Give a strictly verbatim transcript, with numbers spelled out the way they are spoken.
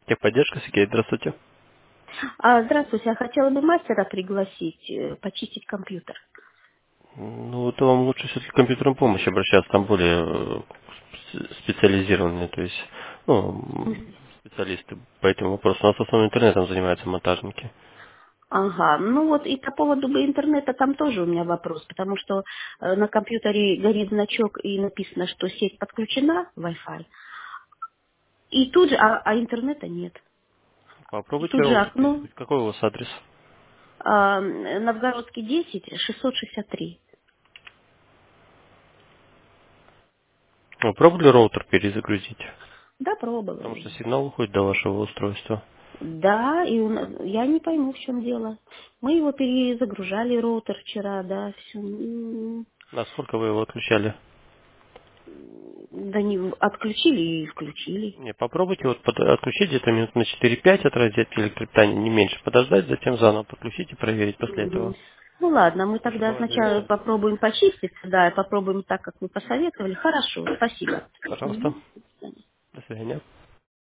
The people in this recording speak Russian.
Техподдержка, Сергей, здравствуйте. А, здравствуйте, я хотела бы мастера пригласить, э, почистить компьютер. Ну, то вам лучше все-таки к компьютерной помощи обращаться, там более э, с- специализированные, то есть, ну, м, Мгм. специалисты по этому вопросу. У нас в основном интернетом занимаются монтажники. Ага, ну вот и по поводу бы интернета там тоже у меня вопрос, потому что э, на компьютере горит значок и написано, что сеть подключена, Wi-Fi, и тут же, а, а интернета нет. И Попробуйте тут же роутер окно, перезагрузить. Какой у вас адрес? а, Новгородский десять, шестьсот шестьдесят три. Вы пробовали роутер перезагрузить? Да, Потому что пробовала. сигнал уходит до вашего устройства. Да, и у нас- я не пойму, в чем дело. Мы его перезагружали, роутер вчера, да, все. Насколько вы его отключали? Да не отключили и включили. Не, попробуйте вот под- отключить где-то минут на четыре-пять от розетки электропитания, не меньше, подождать, затем заново подключить и проверить после Мгм. этого. Ну ладно, мы Потому что тогда бывает сначала зависает. попробуем почиститься, да, и попробуем так, как вы посоветовали. Хорошо, спасибо. Пожалуйста. Мгм. До свидания. До свидания.